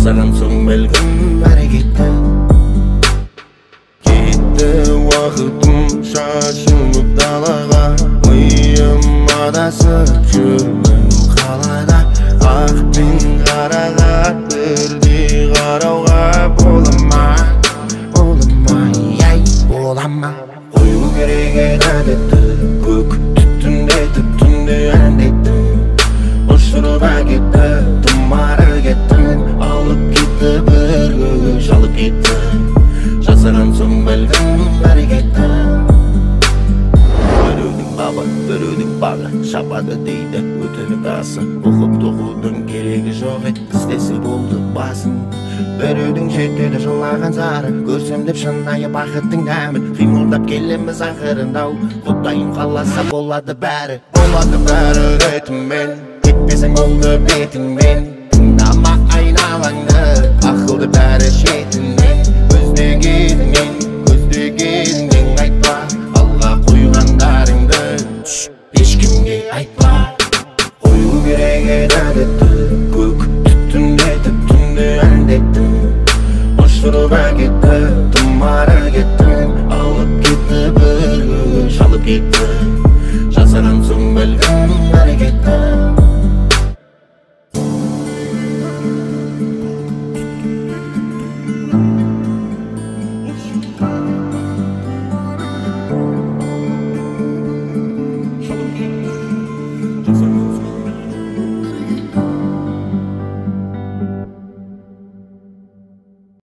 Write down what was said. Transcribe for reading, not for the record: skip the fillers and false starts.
жасаған соң бәлкім бәрі кетті. Кетті уақытым шашылып далаға, миым адасып жүрмін қалада. Ақ пен қараға бірдей қарауға бола ма, ай бола ма? Қою керек еді әдетті, көк түтіндетіп түнде әндеттім. Ұшырып әкетті, тұмары кеттім, алып кетті бір көк шалып кетті. Жасаған соң бәлкім бәрі кетті. Біреудің бабы, біреудің бағы шапады дейді өтініп асы. Оқып тоқудың керегі жоқ еді, істесе болды басын. Біреудің жетеді жылаған зары, көрсем деп шынайы бақыттың дәмін. Қимылдап келеміз ақырындау, Құдайым қаласа болады бәрі. Болады бәрі ретімен, кетпесең болды бетіңмен.